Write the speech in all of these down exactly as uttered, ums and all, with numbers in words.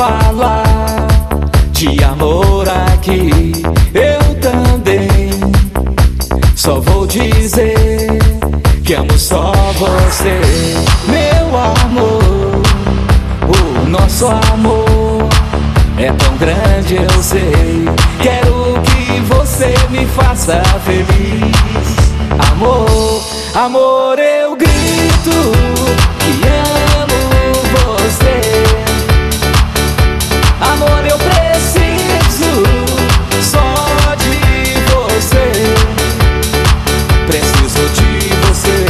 falar de amor aqui, eu também só vou dizer que amo só você. Meu amor, o nosso amor é tão grande, eu sei. Quero que você me faça feliz. Amor, amor, eu grito que amo você. Amor, eu preciso só de você. Preciso de você.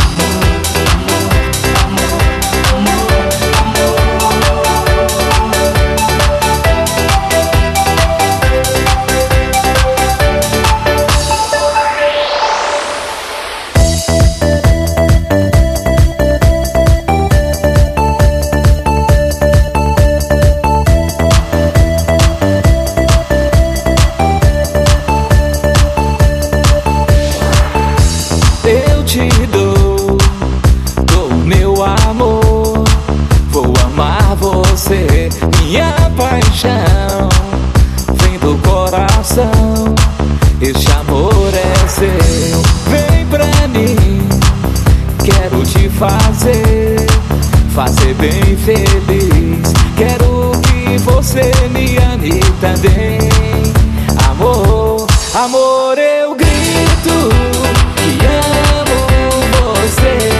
Eu te dou, dou meu amor, vou amar você. Minha paixão vem do coração, este amor é seu. Vem pra mim, quero te fazer, fazer bem feliz. Quero que você me ame também. Amor, amor, eu grito que amo você.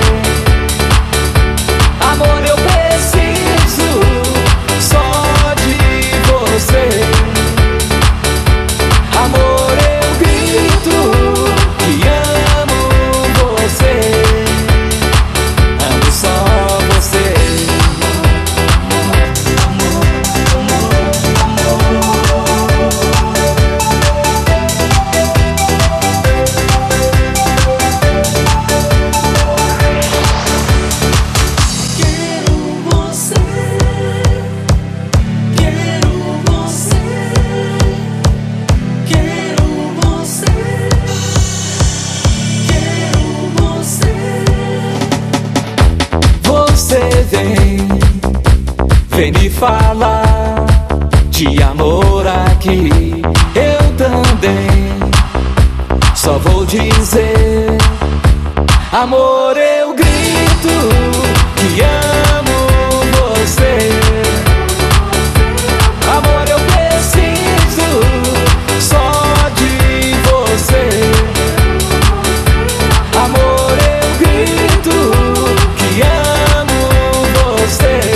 Amor, eu preciso só de você. Amor, eu grito que amo você. Amo só você. Você vem, vem me falar de amor aqui, eu também só vou dizer, amor, eu grito que amo você. Amor, eu preciso só de você. Amor, eu grito que amo você.